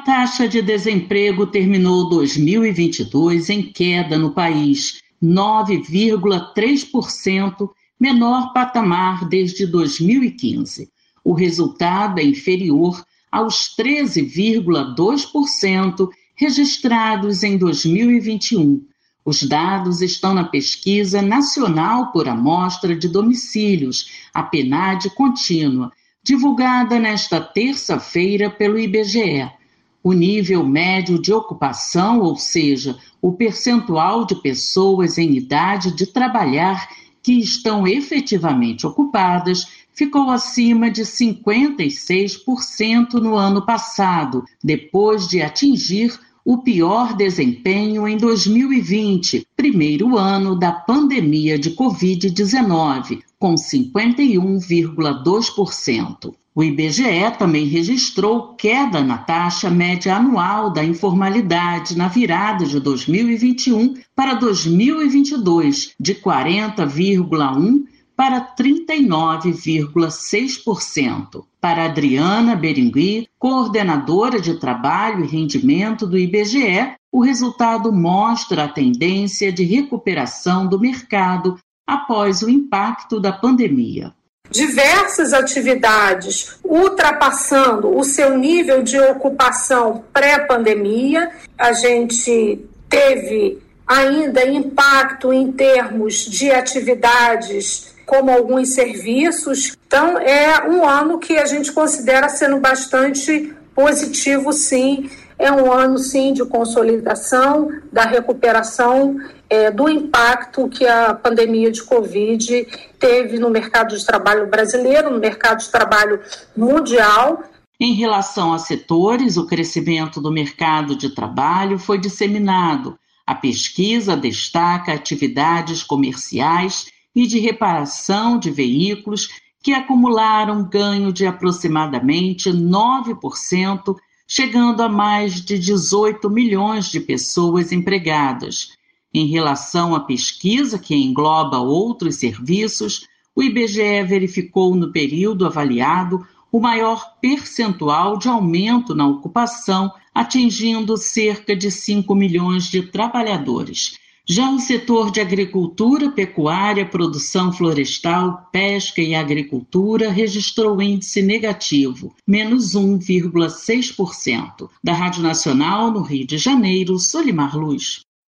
taxa de desemprego terminou 2022 em queda no país, 9,3%, menor patamar desde 2015. O resultado é inferior aos 13,2% registrados em 2021. Os dados estão na Pesquisa Nacional por Amostra de Domicílios, a PNAD contínua, divulgada nesta terça-feira pelo IBGE. O nível médio de ocupação, ou seja, o percentual de pessoas em idade de trabalhar que estão efetivamente ocupadas, ficou acima de 56% no ano passado, depois de atingir o pior desempenho em 2020, primeiro ano da pandemia de Covid-19, com 51,2%. O IBGE também registrou queda na taxa média anual da informalidade na virada de 2021 para 2022, de 40,1% para 39,6%. Para Adriana Berengui, coordenadora de trabalho e rendimento do IBGE, o resultado mostra a tendência de recuperação do mercado após o impacto da pandemia. Diversas atividades ultrapassando o seu nível de ocupação pré-pandemia. A gente teve ainda impacto em termos de atividades como alguns serviços. Então, é um ano que a gente considera sendo bastante positivo, sim. É um ano, sim, de consolidação, da recuperação do impacto que a pandemia de Covid teve no mercado de trabalho brasileiro, no mercado de trabalho mundial. Em relação a setores, o crescimento do mercado de trabalho foi disseminado. A pesquisa destaca atividades comerciais e de reparação de veículos que acumularam ganho de aproximadamente 9%, chegando a mais de 18 milhões de pessoas empregadas. Em relação à pesquisa, que engloba outros serviços, o IBGE verificou no período avaliado o maior percentual de aumento na ocupação, atingindo cerca de 5 milhões de trabalhadores. Já o setor de agricultura, pecuária, produção florestal, pesca e agricultura registrou índice negativo, menos 1,6%. Da Rádio Nacional, no Rio de Janeiro, Solimar Luz.